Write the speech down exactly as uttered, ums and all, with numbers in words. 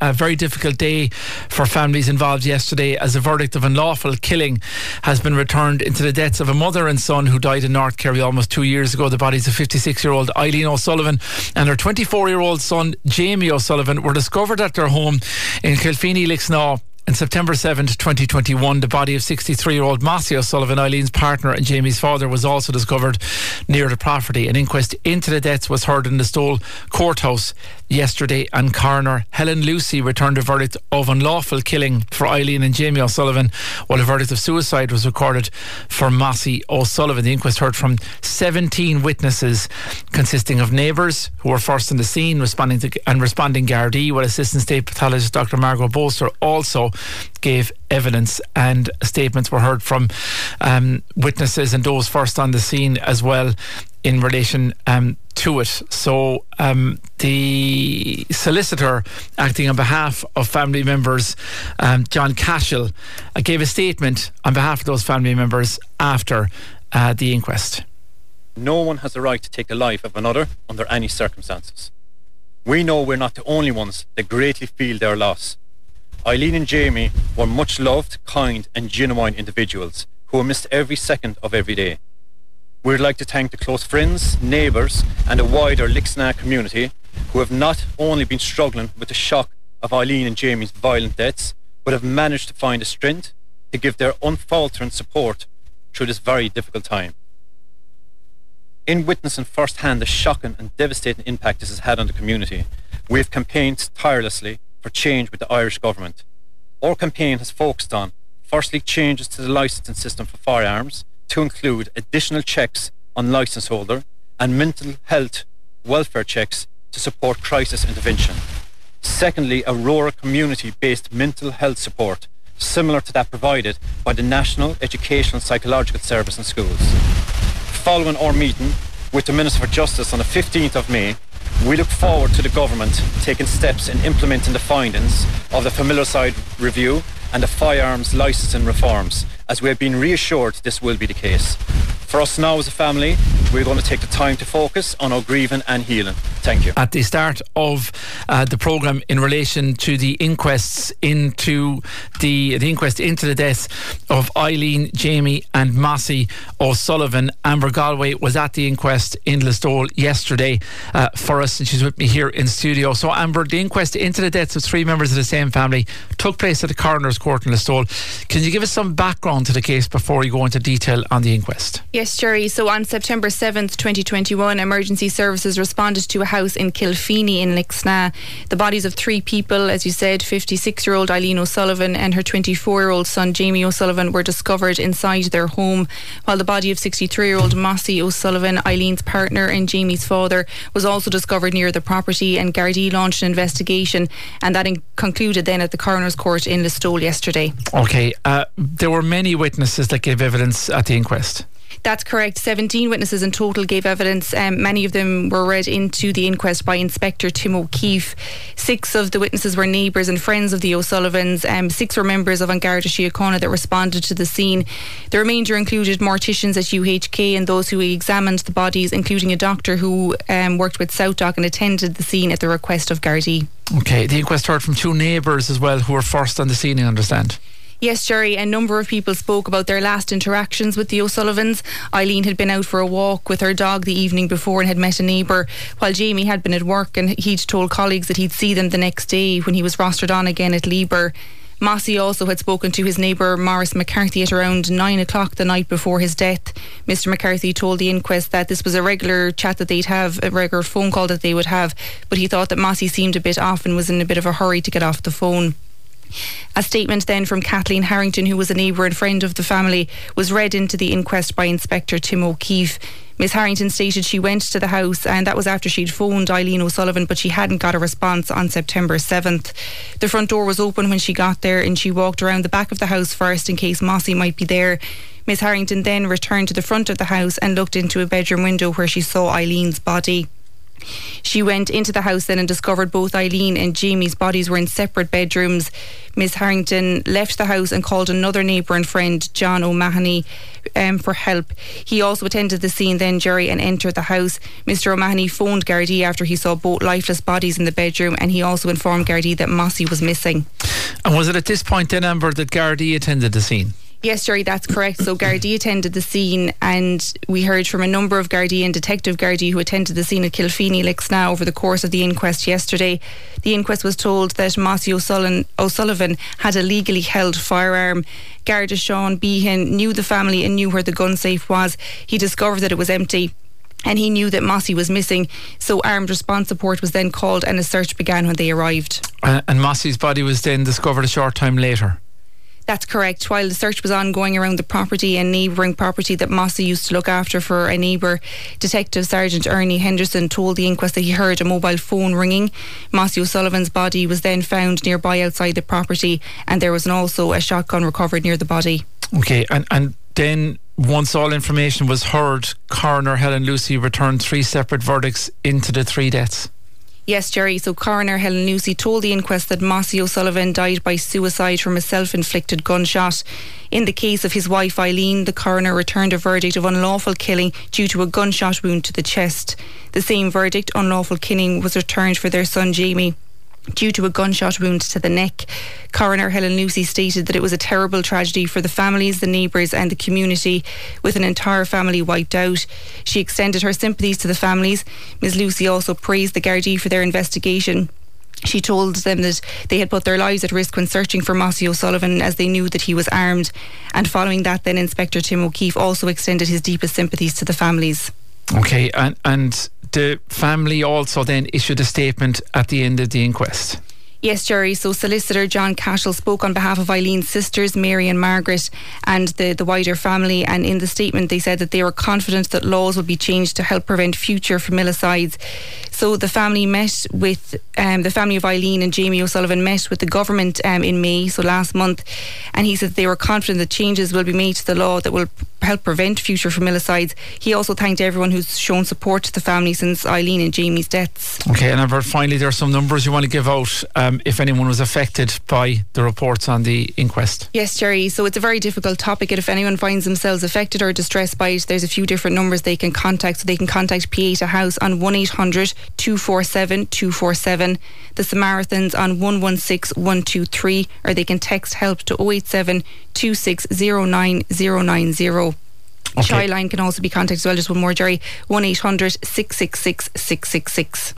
A very difficult day for families involved yesterday as a verdict of unlawful killing has been returned into the deaths of a mother and son who died in North Kerry almost two years ago. The bodies of fifty-six-year-old Eileen O'Sullivan and her twenty-four-year-old son Jamie O'Sullivan were discovered at their home in Kilfeeny, Lixnaw. On September seventh, twenty twenty-one, the body of sixty-three-year-old Mossy O'Sullivan, Eileen's partner and Jamie's father, was also discovered near the property. An inquest into the deaths was heard in the Stole Courthouse yesterday, and coroner Helen Lucy returned a verdict of unlawful killing for Eileen and Jamie O'Sullivan, while a verdict of suicide was recorded for Mossy O'Sullivan. The inquest heard from seventeen witnesses, consisting of neighbours who were first on the scene, responding to and responding Gardaí, while Assistant State Pathologist Doctor Margot Bolster also gave evidence, and statements were heard from um, witnesses and those first on the scene as well in relation um, to it. So um, the solicitor acting on behalf of family members, um, John Cashel, uh, gave a statement on behalf of those family members after uh, the inquest. No one has the right to take the life of another under any circumstances. We know we're not the only ones that greatly feel their loss. Eileen and Jamie were much loved, kind and genuine individuals who were missed every second of every day. We'd like to thank the close friends, neighbours and the wider Lixnaw community who have not only been struggling with the shock of Eileen and Jamie's violent deaths, but have managed to find the strength to give their unfaltering support through this very difficult time. In witnessing firsthand the shocking and devastating impact this has had on the community, we have campaigned tirelessly for change with the Irish government. Our campaign has focused on, firstly, changes to the licensing system for firearms to include additional checks on licence holder and mental health welfare checks to support crisis intervention. Secondly, a rural community-based mental health support similar to that provided by the National Educational Psychological Service in schools. Following our meeting with the Minister for Justice on the fifteenth of May, we look forward to the government taking steps in implementing the findings of the familicide review and the firearms licensing reforms, as we have been reassured this will be the case. For us now as a family, we're going to take the time to focus on our grieving and healing. Thank you. At the start of uh, the programme, in relation to the inquests into the the inquest into the deaths of Eileen, Jamie and Mossy O'Sullivan, Amber Galway was at the inquest in Listowel yesterday uh, for us, and she's with me here in studio. So Amber, the inquest into the deaths of three members of the same family took place at the Coroner's Court in Listowel. Can you give us some background to the case before we go into detail on the inquest? Yes, Jerry. So on September seventh, twenty twenty-one, emergency services responded to a house in Kilfeeny in Lixnaw. The bodies of three people, as you said, fifty-six-year-old Eileen O'Sullivan and her twenty-four-year-old son Jamie O'Sullivan, were discovered inside their home, while the body of sixty-three-year-old Mossy O'Sullivan, Eileen's partner and Jamie's father, was also discovered near the property, and Gardaí launched an investigation, and that in- concluded then at the Coroner's Court in Listowel yesterday. Okay, uh, there were many witnesses that gave evidence at the inquest. That's correct. seventeen witnesses in total gave evidence. Um, many of them were read into the inquest by Inspector Tim O'Keefe. Six of the witnesses were neighbours and friends of the O'Sullivans. Um, six were members of An Garda Síochána that responded to the scene. The remainder included morticians at U H K and those who examined the bodies, including a doctor who um, worked with SouthDoc and attended the scene at the request of Gardaí. Okay, the inquest heard from two neighbours as well who were first on the scene, I understand. Yes, Jerry, a number of people spoke about their last interactions with the O'Sullivans. Eileen had been out for a walk with her dog the evening before and had met a neighbour, while Jamie had been at work and he'd told colleagues that he'd see them the next day when he was rostered on again at Lieber. Mossy also had spoken to his neighbour Maurice McCarthy at around nine o'clock the night before his death. Mister McCarthy told the inquest that this was a regular chat that they'd have, a regular phone call that they would have, but he thought that Mossy seemed a bit off and was in a bit of a hurry to get off the phone. A statement then from Kathleen Harrington, who was a neighbour and friend of the family, was read into the inquest by Inspector Tim O'Keefe. Miss Harrington stated she went to the house, and that was after she'd phoned Eileen O'Sullivan, but she hadn't got a response on September seventh. The front door was open when she got there, and she walked around the back of the house first in case Mossy might be there. Miss Harrington then returned to the front of the house and looked into a bedroom window where she saw Eileen's body. She went into the house then and discovered both Eileen and Jamie's bodies were in separate bedrooms. Miss Harrington left the house and called another neighbour and friend, John O'Mahony, um, for help. He also attended the scene then, Jerry, and entered the house. Mister O'Mahony phoned Gardaí after he saw both lifeless bodies in the bedroom, and he also informed Gardaí that Mossy was missing. And was it at this point then, Amber, that Gardaí attended the scene? Yes, Jerry, that's correct. So Gardaí attended the scene, and we heard from a number of Gardaí and Detective Gardaí who attended the scene at Kilfeeny Lixnaw over the course of the inquest yesterday. The inquest was told that Mossy O'Sullivan, O'Sullivan had a legally held firearm. Garda Sean Behan knew the family and knew where the gun safe was. He discovered that it was empty, and he knew that Mossy was missing. So armed response support was then called, and a search began when they arrived. Uh, and Mossy's body was then discovered a short time later? That's correct. While the search was ongoing around the property and neighbouring property that Mossy used to look after for a neighbour, Detective Sergeant Ernie Henderson told the inquest that he heard a mobile phone ringing. Mossy O'Sullivan's body was then found nearby outside the property, and there was also a shotgun recovered near the body. Okay, and, and then once all information was heard, Coroner Helen Lucy returned three separate verdicts into the three deaths. Yes, Jerry. So Coroner Helen Lucy told the inquest that Mossy O'Sullivan died by suicide from a self-inflicted gunshot. In the case of his wife Eileen, the coroner returned a verdict of unlawful killing due to a gunshot wound to the chest. The same verdict, unlawful killing, was returned for their son Jamie due to a gunshot wound to the neck. Coroner Helen Lucy stated that it was a terrible tragedy for the families, the neighbours and the community, with an entire family wiped out. She extended her sympathies to the families. Miz Lucy also praised the Gardaí for their investigation. She told them that they had put their lives at risk when searching for Mossy O'Sullivan, as they knew that he was armed. And following that, then Inspector Tim O'Keefe also extended his deepest sympathies to the families. Okay, and, and the family also then issued a statement at the end of the inquest. Yes, Jerry. So solicitor John Cashel spoke on behalf of Eileen's sisters, Mary and Margaret, and the, the wider family. And in the statement, they said that they were confident that laws would be changed to help prevent future familicides. So the family met with, um, the family of Eileen and Jamie O'Sullivan met with the government um, in May, so last month. And he said they were confident that changes will be made to the law that will help prevent future familicides. He also thanked everyone who's shown support to the family since Eileen and Jamie's deaths. Okay, and Amber, finally, there are some numbers you want to give out um, if anyone was affected by the reports on the inquest. Yes, Jerry. So it's a very difficult topic, and if anyone finds themselves affected or distressed by it, there's a few different numbers they can contact. So they can contact Pieta House on one eight hundred two four seven two four seven, the Samaritans on one one six one two three, or they can text help to oh eight seven two six oh nine oh nine oh. Okay. Shyline can also be contacted as well. Just one more, Jerry. one eight hundred six six six six six six.